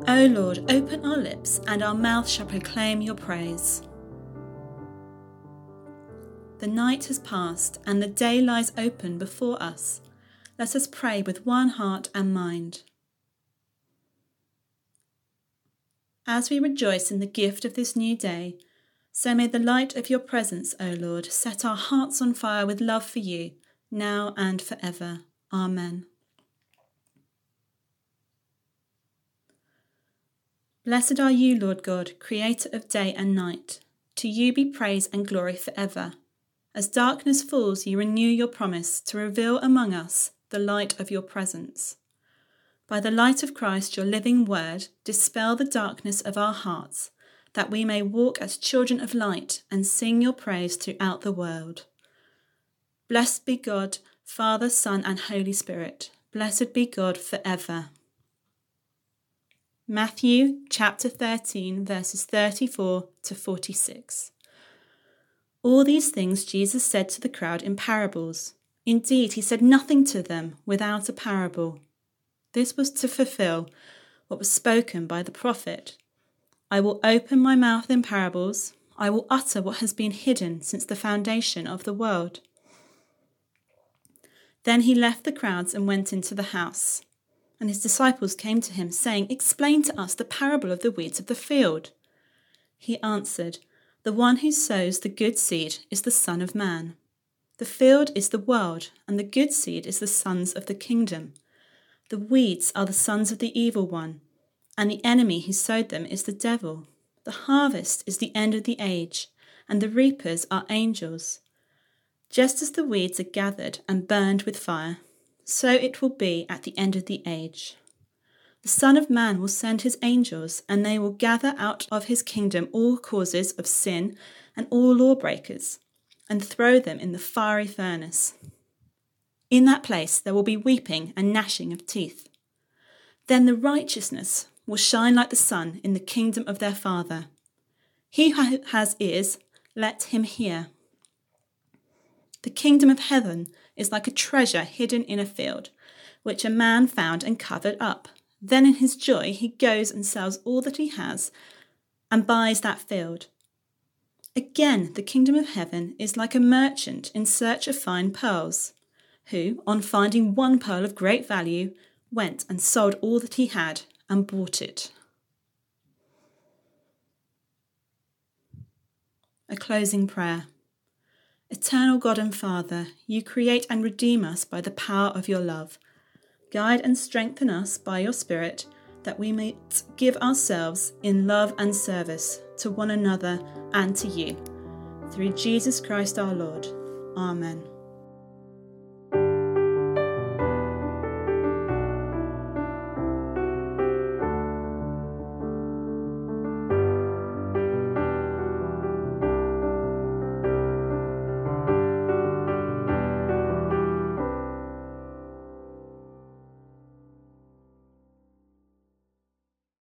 O Lord, open our lips, and our mouth shall proclaim your praise. The night has passed, and the day lies open before us. Let us pray with one heart and mind. As we rejoice in the gift of this new day, so may the light of your presence, O Lord, set our hearts on fire with love for you, now and forever. Amen. Blessed are you, Lord God, creator of day and night. To you be praise and glory forever. As darkness falls, you renew your promise to reveal among us the light of your presence. By the light of Christ, your living word, dispel the darkness of our hearts, that we may walk as children of light and sing your praise throughout the world. Blessed be God, Father, Son, and Holy Spirit. Blessed be God forever. Matthew chapter 13, verses 34 to 46. All these things Jesus said to the crowd in parables. Indeed, he said nothing to them without a parable. This was to fulfill what was spoken by the prophet. I will open my mouth in parables. I will utter what has been hidden since the foundation of the world. Then he left the crowds and went into the house. And his disciples came to him, saying, Explain to us the parable of the weeds of the field. He answered, The one who sows the good seed is the Son of Man. The field is the world, and the good seed is the sons of the kingdom. The weeds are the sons of the evil one, and the enemy who sowed them is the devil. The harvest is the end of the age, and the reapers are angels. Just as the weeds are gathered and burned with fire, so it will be at the end of the age. The Son of Man will send his angels, and they will gather out of his kingdom all causes of sin and all lawbreakers, and throw them in the fiery furnace. In that place there will be weeping and gnashing of teeth. Then the righteousness will shine like the sun in the kingdom of their Father. He who has ears, let him hear. The kingdom of heaven is like a treasure hidden in a field, which a man found and covered up. Then in his joy he goes and sells all that he has and buys that field. Again, the kingdom of heaven is like a merchant in search of fine pearls, who, on finding one pearl of great value, went and sold all that he had and bought it. A closing prayer. Eternal God and Father, you create and redeem us by the power of your love. Guide and strengthen us by your Spirit, that we may give ourselves in love and service to one another and to you. Through Jesus Christ our Lord. Amen.